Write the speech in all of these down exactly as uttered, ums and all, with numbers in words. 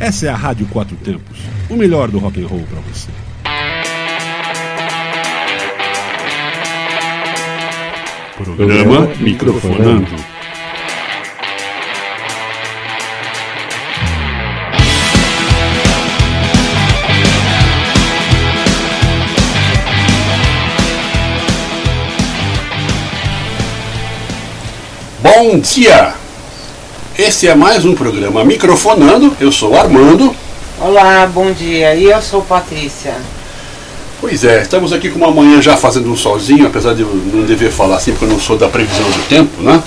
Essa é a Rádio Quatro Tempos, o melhor do rock and roll para você. Programa Microfonando. Bom dia! Esse é mais um programa Microfonando. Eu sou o Armando. Olá, bom dia. E eu sou Patrícia. Pois é, estamos aqui com uma manhã já fazendo um solzinho, apesar de eu não dever falar assim, porque eu não sou da previsão do tempo, né?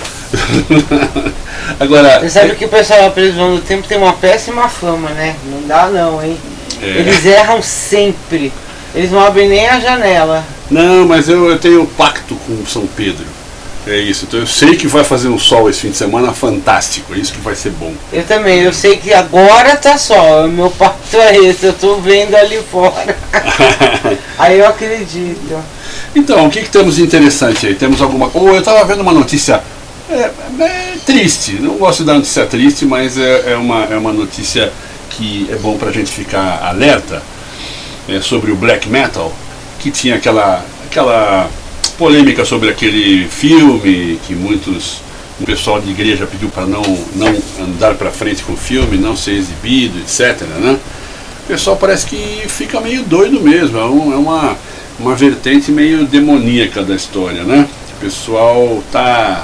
Agora... Você sabe que o pessoal da previsão do tempo tem uma péssima fama, né? Não dá não, hein? É. Eles erram sempre. Eles não abrem nem a janela. Não, mas eu, eu tenho pacto com São Pedro. É isso, então eu sei que vai fazer um sol esse fim de semana fantástico, é isso que vai ser bom. Eu também, eu sei que agora tá sol, o meu pacto é esse, eu tô vendo ali fora. Aí eu acredito. Então, o que, que temos de interessante aí? Temos alguma coisa? Eu estava vendo uma notícia é, é, triste, não gosto da notícia triste, mas é, é, uma, é uma notícia que é bom pra gente ficar alerta, é, sobre o black metal, que tinha aquela... aquela polêmica sobre aquele filme que muitos, o pessoal de igreja pediu para não, não andar para frente com o filme, não ser exibido, etcétera, né? O pessoal parece que fica meio doido mesmo, é, um, é uma, uma vertente meio demoníaca da história, né? O pessoal tá,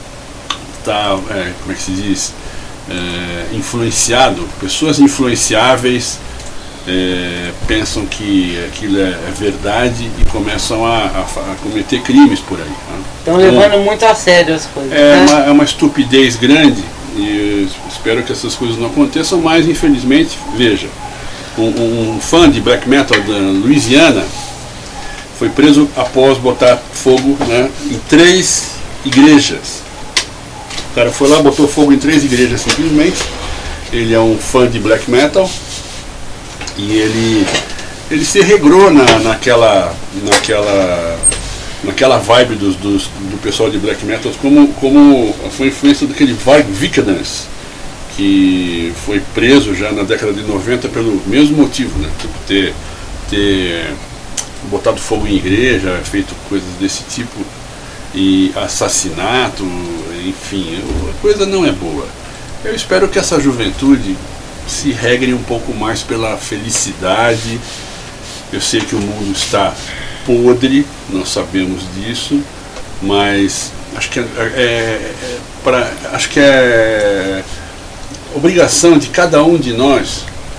tá é, como é que se diz, é, influenciado, pessoas influenciáveis É, pensam que aquilo é, é verdade e começam a, a, a cometer crimes por aí. Estão né? levando então, muito a sério as coisas. É, né? uma, é uma estupidez grande e espero que essas coisas não aconteçam, mas infelizmente, veja, um, um fã de black metal da Louisiana foi preso após botar fogo, né, em três igrejas. O cara foi lá, botou fogo em três igrejas simplesmente. Ele é um fã de black metal. E ele, ele se regrou na, naquela, naquela, naquela vibe dos, dos, do pessoal de black metal, como, como foi influência daquele Vibe Vicodance, que foi preso já na década de noventa pelo mesmo motivo, né? Por ter, ter botado fogo em igreja, feito coisas desse tipo, e assassinato, enfim, a coisa não é boa. Eu espero que essa juventude se regre um pouco mais pela felicidade. Eu sei que o mundo está podre, nós sabemos disso, mas acho que é, é, é pra, acho que é obrigação de cada um de nós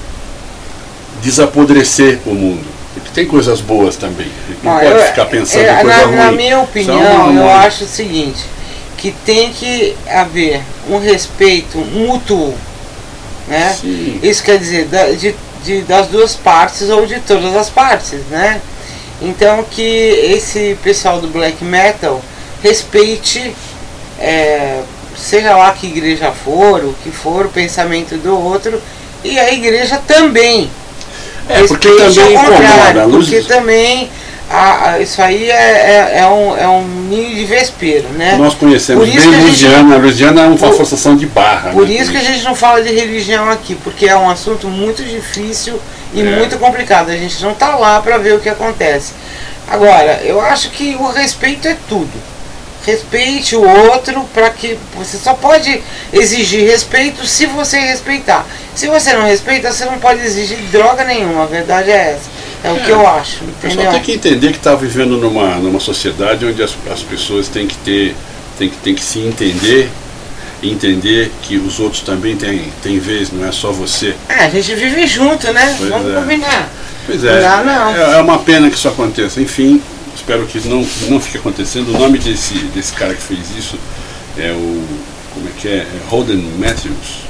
desapodrecer o mundo, porque tem coisas boas também. A gente não ah, pode eu, ficar pensando é, em coisa na, ruim. Na minha opinião, eu acho o seguinte, que tem que haver um respeito mútuo. Né? Isso quer dizer da, de, de, das duas partes ou de todas as partes, né? Então que esse pessoal do black metal respeite, é, seja lá que igreja for, o que for, o pensamento do outro, e a igreja também. É, porque também incomoda, porque também a, a, isso aí é, é, é, um, é um ninho de vespeiro, né? Nós conhecemos bem a Louisiana, a Louisiana é uma por, forçação de barra. Por né? isso que a gente não fala de religião aqui, porque é um assunto muito difícil e é. muito complicado. A gente não está lá para ver o que acontece. Agora, eu acho que o respeito é tudo. Respeite o outro, para que você só pode exigir respeito se você respeitar. Se você não respeita, você não pode exigir droga nenhuma. A verdade é essa. É o é, que eu acho, entendeu? Só tem que entender que está vivendo numa, numa sociedade onde as, as pessoas têm que ter, têm que, têm que se entender e entender que os outros também têm, têm vez, não é só você. É, a gente vive junto, né? Pois Vamos é. combinar. Pois é, não dá, não. É, é uma pena que isso aconteça. Enfim, espero que não, não fique acontecendo. O nome desse, desse cara que fez isso é o, como é que é? É Holden Matthews.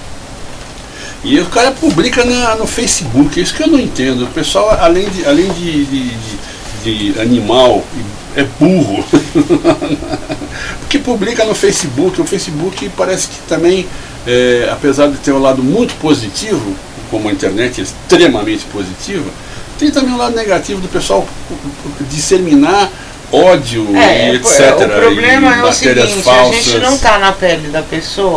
E o cara publica na, no Facebook, é isso que eu não entendo. O pessoal, além de, além de, de, de, de animal, é burro. Porque publica no Facebook. O Facebook parece que também, é, apesar de ter um lado muito positivo, como a internet é extremamente positiva, tem também um lado negativo do pessoal disseminar ódio é, e etcétera. O problema e é o seguinte, falsas. A gente não está na pele da pessoa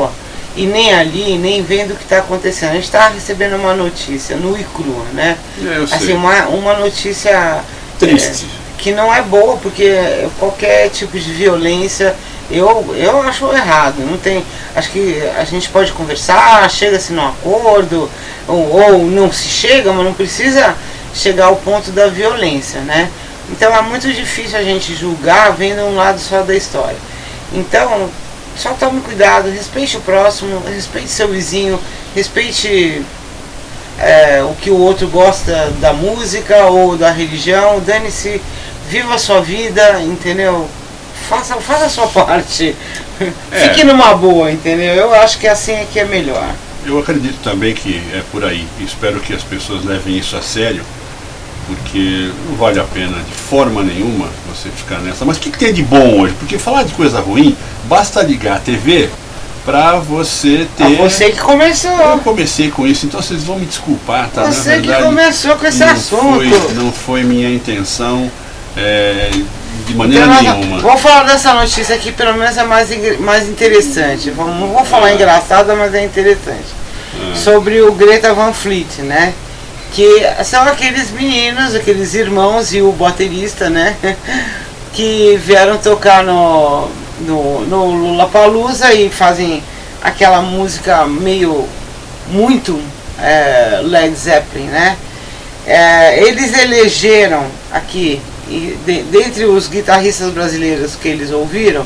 e nem ali, nem vendo o que está acontecendo. A gente está recebendo uma notícia nua e crua, né? É, eu assim, sei. uma, uma notícia triste. É, que não é boa, porque qualquer tipo de violência eu, eu acho errado. Não tem, acho que a gente pode conversar, chega-se num acordo, ou, ou não se chega, mas não precisa chegar ao ponto da violência, né? Então é muito difícil a gente julgar vendo um lado só da história. Então, só tome cuidado, respeite o próximo, respeite seu vizinho, respeite é, o que o outro gosta da música ou da religião, dane-se, viva a sua vida, entendeu? Faça, faça a sua parte, é. Fique numa boa, entendeu? Eu acho que assim é que é melhor. Eu acredito também que é por aí, espero que as pessoas levem isso a sério, porque não vale a pena de forma nenhuma você ficar nessa. Mas o que, que tem de bom hoje? Porque falar de coisa ruim, basta ligar a T V para você ter... Ah, você que começou. Eu comecei com isso, então vocês vão me desculpar, tá? Você Na verdade, que começou com esse não assunto. Foi, não foi minha intenção é, de maneira então, nenhuma. Vamos falar dessa notícia aqui, pelo menos é mais, mais interessante. Vamos, não vou falar ah. engraçada, mas é interessante. Ah. Sobre o Greta Van Fleet, né? Que são aqueles meninos, aqueles irmãos e o baterista, né? Que vieram tocar no, no, no Lollapalooza e fazem aquela música meio, muito é, Led Zeppelin, né? É, eles elegeram aqui, de, dentre os guitarristas brasileiros que eles ouviram,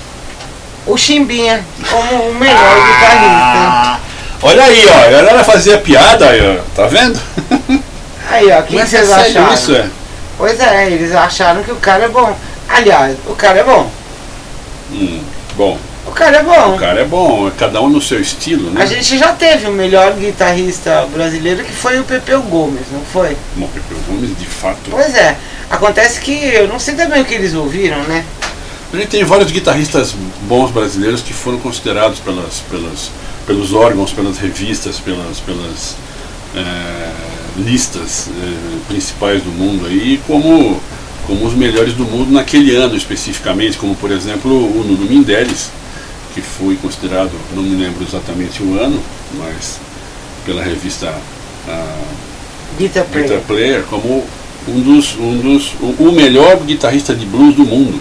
o Chimbinha como o melhor ah. guitarrista. Olha aí, ó, a galera fazia piada aí, ó, tá vendo? Aí, ó, o que vocês acharam? Isso, é? Pois é, eles acharam que o cara é bom. Aliás, o cara é bom. Hum, bom. O cara é bom. O cara é bom, cada um no seu estilo, né? A gente já teve o melhor guitarrista brasileiro, que foi o Pepeu Gomes, não foi? Bom, Pepeu Gomes, de fato. Pois é, acontece que eu não sei também o que eles ouviram, né? A gente tem vários guitarristas bons brasileiros que foram considerados pelas... pelas pelos órgãos, pelas revistas, pelas, pelas é, listas é, principais do mundo aí, como, como os melhores do mundo naquele ano especificamente, como por exemplo o Nuno Mendes, que foi considerado, não me lembro exatamente o ano, mas pela revista a, Guitar Player. Guitar Player, como um dos, um dos, o, o melhor guitarrista de blues do mundo.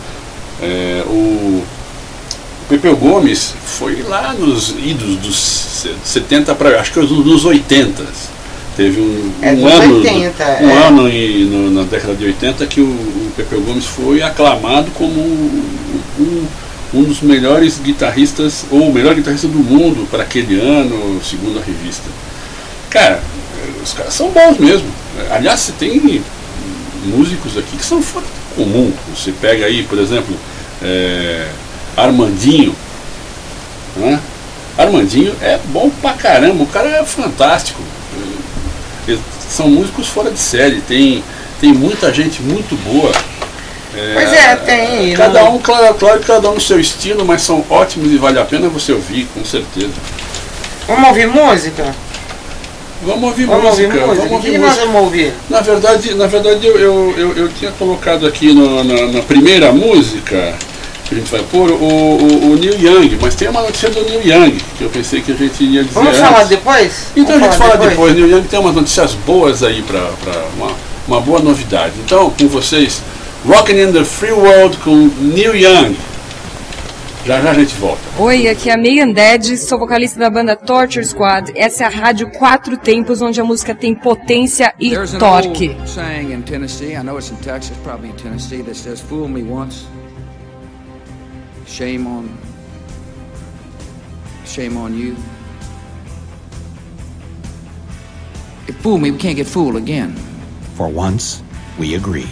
É, o Pepeu Gomes foi lá nos idos dos setenta para, acho que dos oitenta. Teve um, é um ano, oitenta, um é. ano em, no, na década de oitenta que o, o Pepeu Gomes foi aclamado como um, um dos melhores guitarristas, ou o melhor guitarrista do mundo para aquele ano, segundo a revista. Cara, os caras são bons mesmo. Aliás, você tem músicos aqui que são fora do comum. Você pega aí, por exemplo, é, Armandinho, né? Armandinho é bom pra caramba, o cara é fantástico. Eles são músicos fora de série, tem, tem muita gente muito boa. É, pois é, tem. Cada um, claro, claro, cada um no seu estilo, mas são ótimos e vale a pena você ouvir, com certeza. Vamos ouvir música? Vamos ouvir vamos música. Ouvir música. Vamos ouvir o que música. nós vamos ouvir? Na verdade, na verdade eu, eu, eu, eu tinha colocado aqui no, na, na primeira música que a gente vai pôr o, o, o Neil Young, mas tem uma notícia do Neil Young que eu pensei que a gente ia dizer. Vamos antes. falar depois? Então vamos a gente fala depois. depois. Neil Young tem umas notícias boas aí para uma, uma boa novidade. Então, com vocês, Rockin' in the Free World com Neil Young. Já já a gente volta. Oi, aqui é a Megan Dead, sou vocalista da banda Torture Squad. Essa é a rádio Quatro Tempos, onde a música tem potência e There's an torque. old saying in Tennessee, I know it's in Texas, probably in Tennessee, that says, "Fool me once, shame on, shame on you. If fool me, we can't get fooled again." For once, we agreed.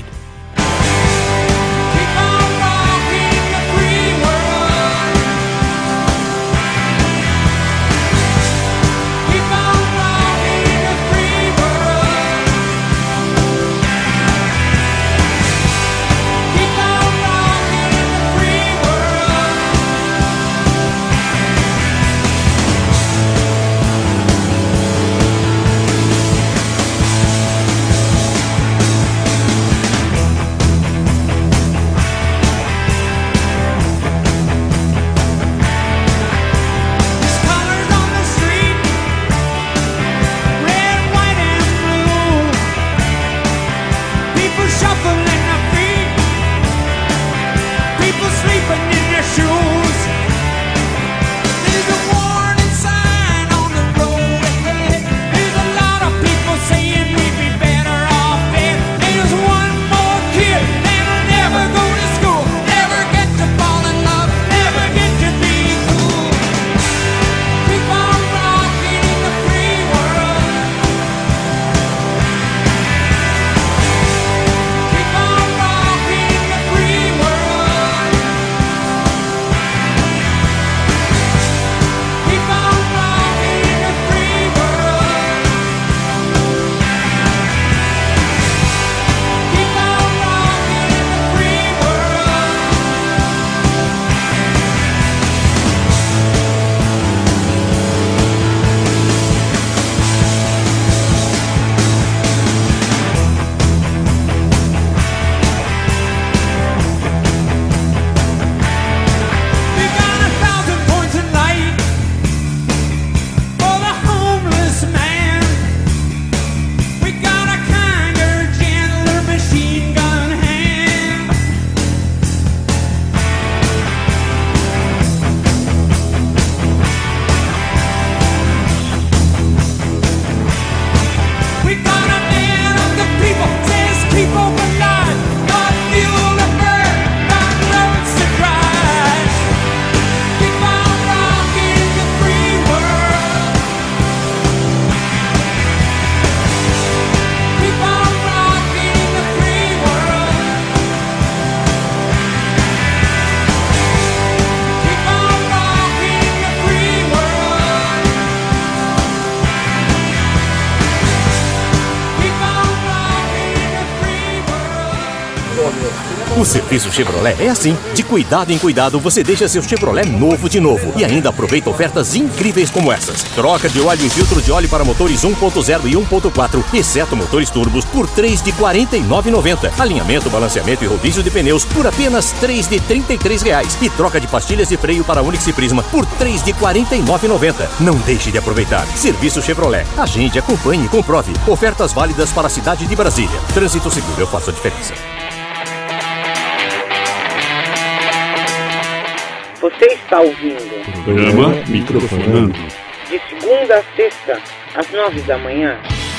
O serviço Chevrolet é assim. De cuidado em cuidado, você deixa seu Chevrolet novo de novo. E ainda aproveita ofertas incríveis como essas. Troca de óleo e filtro de óleo para motores um ponto zero e um ponto quatro, exceto motores turbos, por três de quarenta e nove reais e noventa centavos. Alinhamento, balanceamento e rodízio de pneus por apenas três de trinta e três reais. E troca de pastilhas de freio para Onix e Prisma por três de quarenta e nove reais e noventa centavos. Não deixe de aproveitar. Serviço Chevrolet. Agende, acompanhe e comprove. Ofertas válidas para a cidade de Brasília. Trânsito seguro, eu faço a diferença. Você está ouvindo Programa Microfonando. de segunda a sexta, às nove da manhã.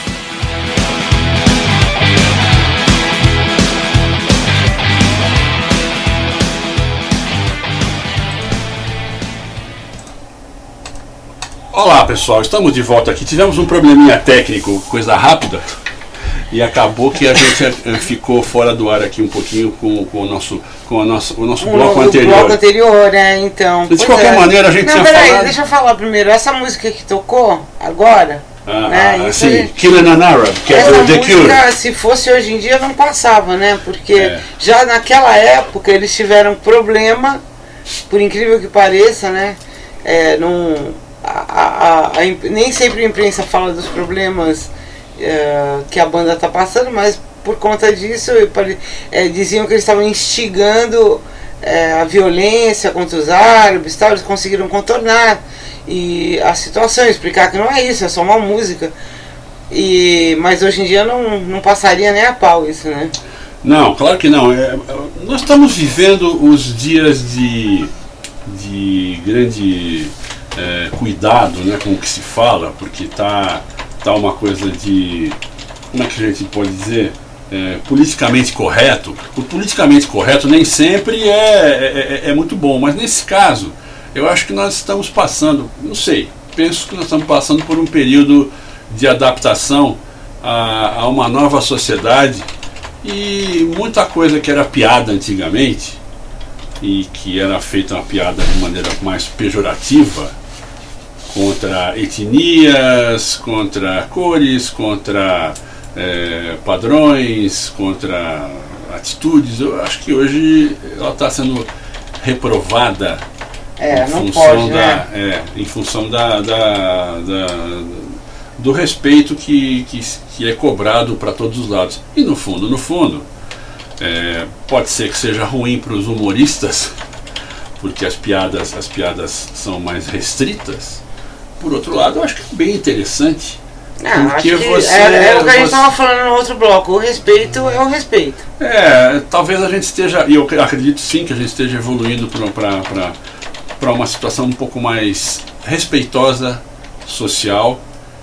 Olá pessoal, estamos de volta aqui. Tivemos um probleminha técnico, coisa rápida, e acabou que a gente ficou fora do ar aqui um pouquinho com, com o nosso, com a nossa, o nosso O bloco no- anterior. bloco anterior, né? Então. De pois qualquer é. maneira, a gente Não, tinha peraí, falado- deixa eu falar primeiro. Essa música que tocou agora. Ah, né? ah, Isso sim, aí- Killing an Arab, que é Essa do The música, Cure. se fosse hoje em dia, não passava, né? Porque É. já naquela época eles tiveram problema, por incrível que pareça, né? É, não, a, a- a imp- nem sempre a imprensa fala dos problemas é, que a banda tá passando, mas por conta disso pare- é, diziam que eles estavam instigando é, a violência contra os árabes, tal. Eles conseguiram contornar e a situação, explicar que não é isso, é só uma música. E, mas hoje em dia não, não passaria nem a pau isso, né? Não, claro que não. É, nós estamos vivendo os dias de, de grande é, cuidado, né, com o que se fala, porque tá, tá uma coisa de, como é que a gente pode dizer, é, politicamente correto. O politicamente correto nem sempre é, é, é muito bom, mas nesse caso eu acho que nós estamos passando, não sei, penso que nós estamos passando por um período de adaptação a, a uma nova sociedade. E muita coisa que era piada antigamente e que era feita uma piada de maneira mais pejorativa contra etnias, contra cores, contra é, padrões, contra atitudes, eu acho que hoje ela está sendo reprovada É, em não função pode, da, né? é, em função da, da, da do respeito que, que, que é cobrado para todos os lados. E no fundo, no fundo, é, pode ser que seja ruim para os humoristas, porque as piadas, as piadas são mais restritas. Por outro lado, eu acho que é bem interessante. Ah, acho porque que você, é, é o que a gente você- estava falando no outro bloco. O respeito é o respeito. É, talvez a gente esteja, e eu acredito sim que a gente esteja evoluindo para uma situação um pouco mais respeitosa, social,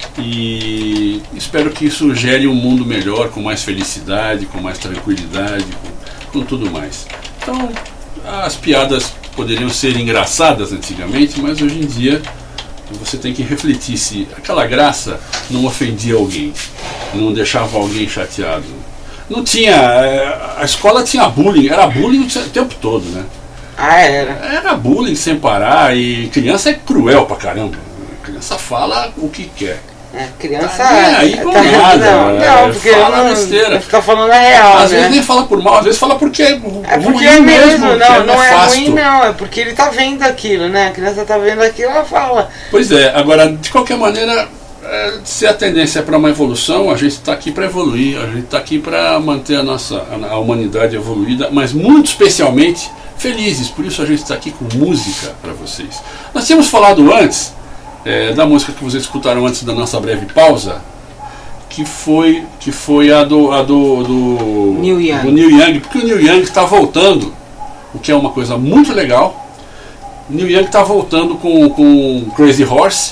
e espero que isso gere um mundo melhor, com mais felicidade, com mais tranquilidade, com, com tudo mais. Então, as piadas poderiam ser engraçadas antigamente, mas hoje em dia você tem que refletir se aquela graça não ofendia alguém, não deixava alguém chateado. Não tinha, é, a escola tinha bullying, era bullying o tempo todo, né? Ah, era. Era bullying sem parar, e criança é cruel pra caramba. A criança fala o que quer. É, criança. Tá nem aí com tá- nada, não, é, não, porque fala não, besteira. fica falando a real, Às né? vezes nem fala por mal, às vezes fala porque é, É porque ruim é mesmo, que não, não é nefasto. ruim não, é porque ele tá vendo aquilo, né? A criança tá vendo aquilo, ela fala. Pois é, agora, de qualquer maneira, é, se a tendência é para uma evolução, a gente está aqui para evoluir, a gente está aqui para manter a nossa a, a humanidade evoluída, mas muito especialmente felizes, por isso a gente está aqui com música para vocês. Nós tínhamos falado antes é, da música que vocês escutaram antes da nossa breve pausa, que foi, que foi a do, a do, do, Neil Young. do Neil Young, porque o Neil Young está voltando, o que é uma coisa muito legal. O Neil Young está voltando com, com Crazy Horse,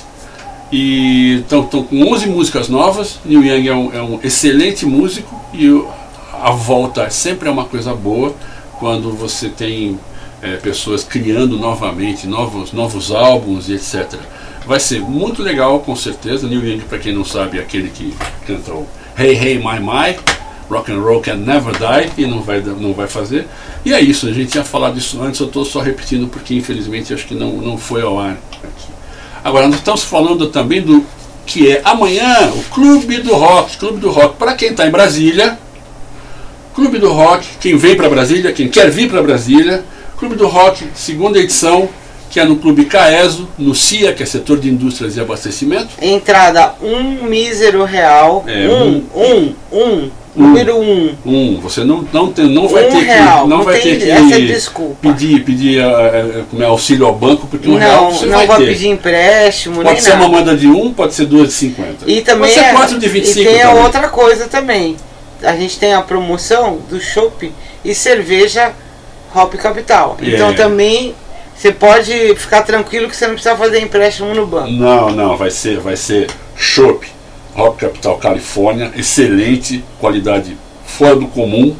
e estão com onze músicas novas. Neil Young é um, é um excelente músico, e o, a volta sempre é uma coisa boa quando você tem é, pessoas criando novamente novos, novos álbuns e etcétera. Vai ser muito legal, com certeza. Neil Young, para quem não sabe, é aquele que canta o Hey Hey My My, Rock and Roll Can Never Die, e não vai, não vai fazer. E é isso, a gente tinha falado isso antes, eu estou só repetindo porque infelizmente acho que não, não foi ao ar aqui. Agora, nós estamos falando também do que é amanhã, o Clube do Rock. Clube do Rock, para quem está em Brasília, Clube do Rock, quem vem para Brasília, quem quer vir para Brasília, Clube do Rock, segunda edição, que é no Clube Caeso, no C I A, que é Setor de Indústrias e Abastecimento. Entrada um mísero real. É, um, um, um, um, número um. Um, você não, não, tem, não vai um ter real. que, não não vai tem ter que essa desculpa. pedir, pedir uh, como é, auxílio ao banco, porque um não, real você não vai, vai ter. pedir empréstimo, Pode nem ser nada. uma moeda de um, pode ser duas de cinquenta. E também pode ser é, quatro de vinte e cinco. E tem a também. outra coisa também. A gente tem a promoção do chopp e cerveja Hop Capital. Yeah. Então também você pode ficar tranquilo que você não precisa fazer empréstimo no banco. Não, não, vai ser, vai ser chopp Hop Capital Califórnia, excelente, qualidade fora do comum,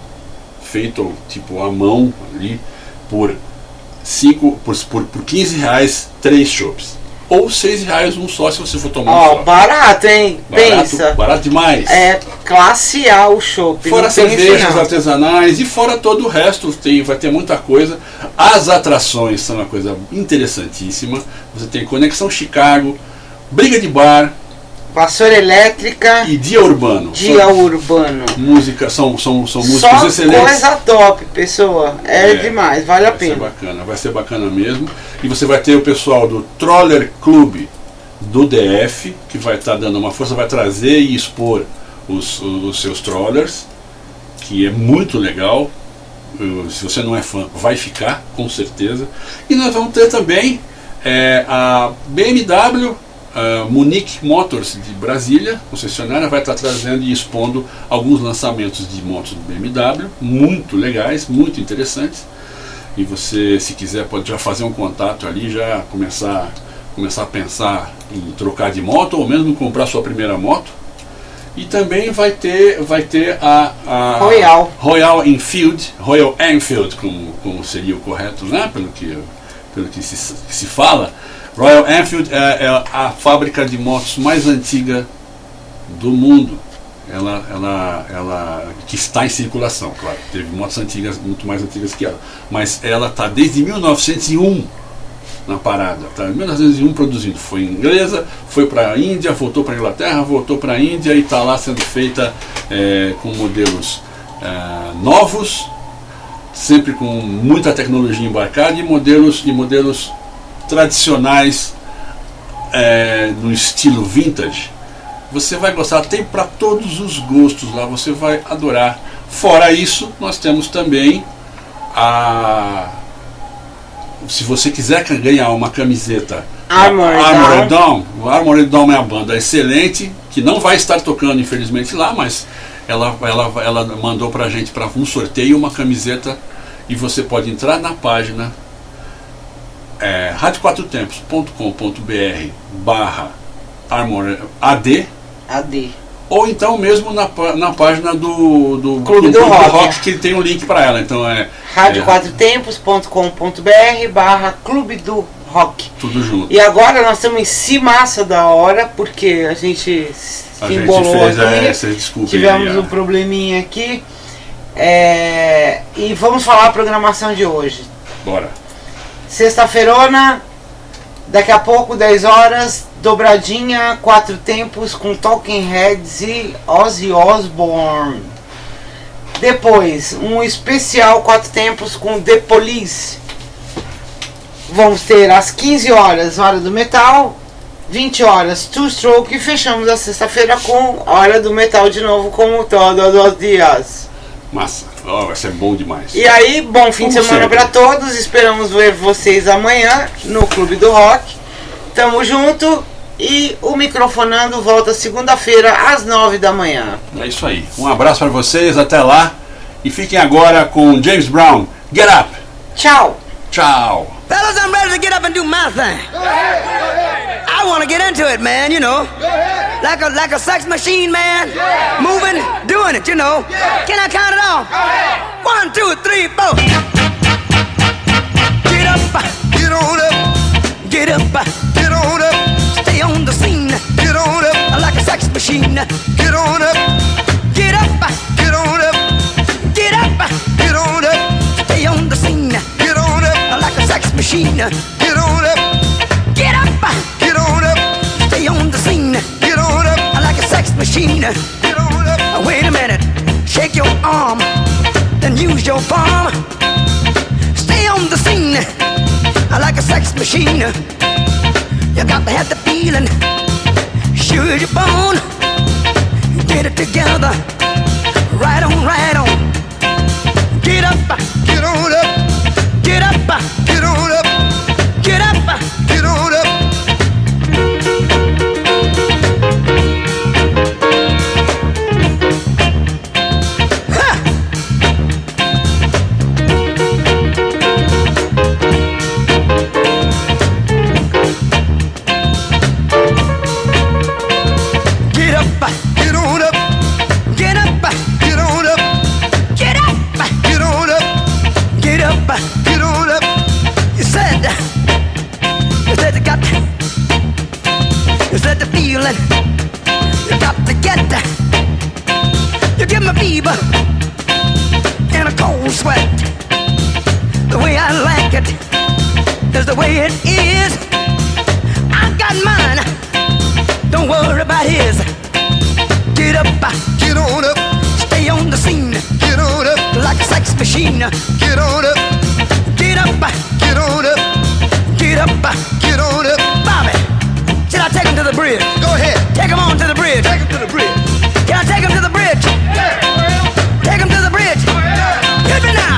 feito tipo à mão ali, por, cinco, por, por, por quinze reais, três chopps. Ou seis reais um só se você for tomar Ó, um só. barato, hein? Barato, Pensa. barato demais. É classe A o chopp. Fora não tem cervejas isso, não. artesanais e fora todo o resto, tem, vai ter muita coisa. As atrações são uma coisa interessantíssima. Você tem Conexão Chicago, Briga de Bar, Vassoura elétrica e Dia Urbano. Dia São Urbano. Música, são, são, são músicas Só excelentes. coisa top, pessoa. É, É, demais, vale a Vai ser pena. bacana, vai ser bacana mesmo. E você vai ter o pessoal do Troller Club do D F, que vai estar dando uma força, vai trazer e expor os, os, os seus trollers, que é muito legal. Uh, se você não é fã, vai ficar, com certeza. E nós vamos ter também é, a B M W, a Munich Motors de Brasília, concessionária, vai estar trazendo e expondo alguns lançamentos de motos do B M W, muito legais, muito interessantes. E você, se quiser, pode já fazer um contato ali, já começar, começar a pensar em trocar de moto, ou mesmo comprar sua primeira moto. E também vai ter, vai ter a, a Royal. Royal Enfield, Royal Enfield, como, como seria o correto, né? Pelo que, pelo que se, que se fala. Royal Enfield é, é a fábrica de motos mais antiga do mundo. Ela, ela, ela que está em circulação, claro. Teve motos antigas, muito mais antigas que ela, mas ela está desde mil novecentos e um na parada. Está em mil novecentos e um produzindo. Foi inglesa, foi para a Índia, voltou para a Inglaterra, voltou para a Índia e está lá sendo feita é, com modelos é, novos, sempre com muita tecnologia embarcada e modelos e modelos tradicionais é, no estilo vintage. Você vai gostar, tem para todos os gostos lá, você vai adorar. Fora isso, nós temos também a... Se você quiser ganhar uma camiseta Armored Armored Dawn. Dawn, o Armored Dawn é uma banda excelente, que não vai estar tocando infelizmente lá, mas ela, ela, ela mandou pra gente para um sorteio uma camiseta e você pode entrar na página é, rádio quatro tempos ponto com ponto br barra Armored A D A D. ou então mesmo na, na página do, do Clube do Rock. que tem um link para ela. Então é rádio é, quatro tempos ponto com ponto br barra Clube do Rock. tudo junto. E agora nós estamos em cimaça da hora, porque a gente se A gente embolou fez aqui. é, vocês desculpem Tivemos aí, um probleminha aqui. É, e vamos falar a programação de hoje. Bora. Sexta-feirona, daqui a pouco, dez horas, dobradinha, quatro tempos com Talking Heads e Ozzy Osbourne. Depois, um especial quatro tempos com The Police. Vamos ter às quinze horas, Hora do Metal, vinte horas, Two Stroke, e fechamos a sexta-feira com Hora do Metal de novo, como todos os dias. Massa. Oh, vai ser bom demais. E aí, bom fim de Como semana sempre. pra todos. Esperamos ver vocês amanhã no Clube do Rock. Tamo junto. E o Microfonando volta segunda-feira às nove da manhã. É isso aí. Um abraço para vocês, até lá. E fiquem agora com James Brown. Get Up. Tchau. Tchau. Fellas, I'm ready to get up and do my thing. I want to get into it, man, you know. Like a like a sex machine, man. Moving, doing it, you know. Can I count it off? One, two, three, four. Get up, get on up. Get up, get on up. Stay on the scene. Get on up. Like a sex machine. Get on up. Get up, get on up. Get up, get on up. Stay on the scene. Get on up. Like a sex machine. Get on up. Get up, get on up. Stay on the scene. Get on up. Like a sex machine. Get on up. Wait a minute. Shake your arm. then use your palm. Stay on the scene like a sex machine. You got to have the feeling, sure as you're born. Get it together, right on, right on. Get up, get on up. Get up, get on up. Get up, get on up. You got to get that. You give me fever and a cold sweat. The way I like it is the way it is. I got mine, don't worry about his. Get up, get on up. Stay on the scene. Get on up like a sex machine. Get on up. Get up, get on up. Get up, get on up. Bobby, should I take him to the bridge? Go ahead. Take him on to the bridge. Take him to the bridge. Can I take him to the bridge? Yeah. Take him to the bridge. Yeah. Hit me now.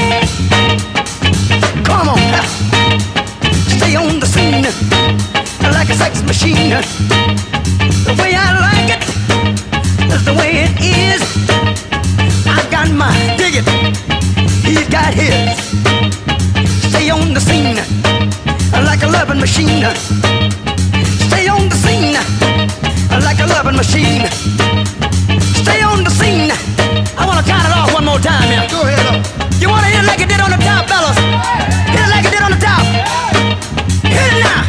Come on. Stay on the scene like a sex machine. The way I like it is the way it is. I got mine. Dig it. He's got his. Stay on the scene like a loving machine. Stay on the scene like a loving machine. Stay on the scene. I want to count it off one more time here. Go ahead up. You want to hit it like it did on the top, fellas? Hit it like it did on the top. Hit it now.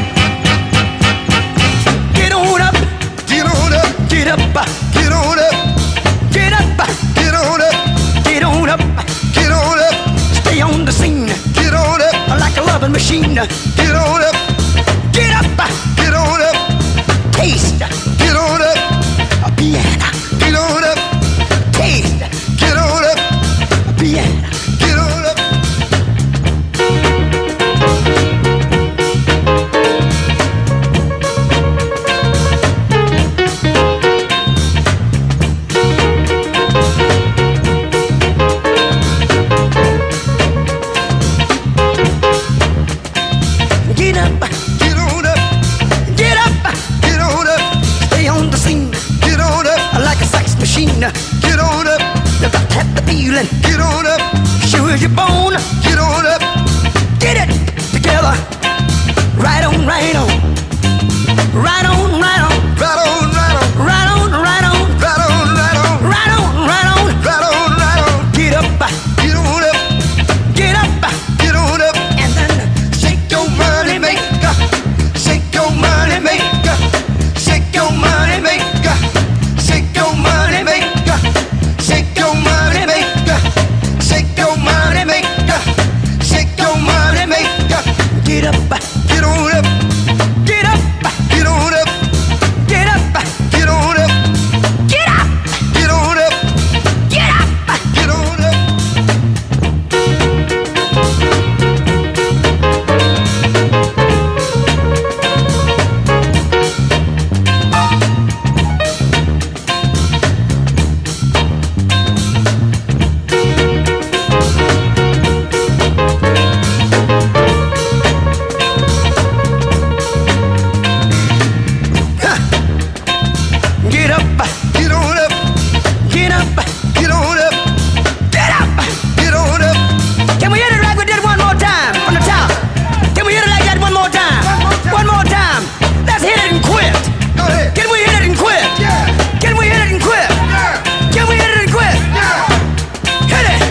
Get on up. Get on up. Get up. Get on up. Get up. Get on up. Get on up. Get on up. Stay on the scene. Get on up like a loving machine. Get on up. Get up. Get on up. Taste. Get on up. A piano. Get on up. Taste. Get on up. A piano. Get on up. Get up. Get on up. Get up. Get on up. Stay on the scene. Get on up like a sex machine. Get on up. You got to have the feeling. Get on up. Sure as you're born. Get on up. Get it together. Right on, right on. Right on, right on. Right on, right on. Right on, right on. Right on, right on. Right on, right on. Right on, right on. Get up. Get on up. Get up. Get on up. And then shake your money maker. Shake your money maker. Shake your money maker. Shake your money maker. Shake your money maker. Shake your money maker. Shake your money maker. Get up. Get on up. Get up. Get on up. Get up. Get on up. Get up. Get on up. Get up. Get on up. Get up, get on up, get up, get on up, get up, get on up. Can we hit it like we did one more time from the top? Can we hit it like that one more time? One more time. Let's hit it and quit. Go ahead. Can we hit it and quit? Yeah. Can we hit it and quit? Yeah. Can we hit it and quit? Yeah. Hit it.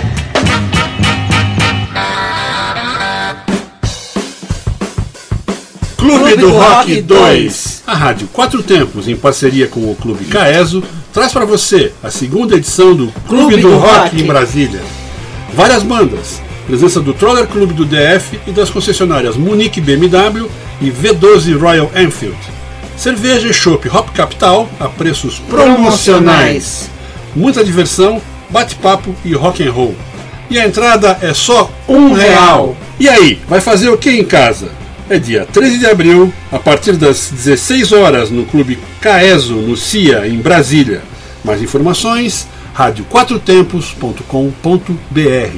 Clube do Rock dois. A Rádio Quatro Tempos, em parceria com o Clube Caeso, traz para você a segunda edição do Clube, Clube do, do Rock, Rock em Brasília. Várias bandas, presença do Troller Clube do D F e das concessionárias Munique B M W e V doze Royal Enfield. Cerveja e chopp Hop Capital a preços promocionais. Muita diversão bate-papo e rock and roll. E a entrada é só um real. E aí, vai fazer o que em casa? É dia treze de abril, a partir das dezesseis horas, no Clube Caeso, no C I A, em Brasília. Mais informações, rádio quatro tempos ponto com ponto b r.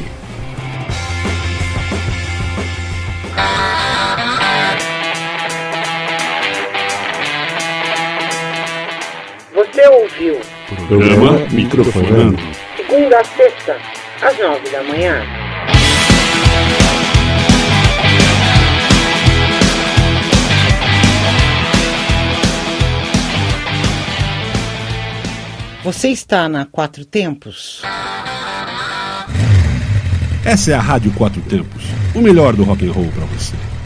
Você ouviu Programa Microfonando. segunda a sexta, às nove da manhã. Você está na Quatro Tempos? Essa é a Rádio Quatro Tempos, o melhor do rock and roll para você.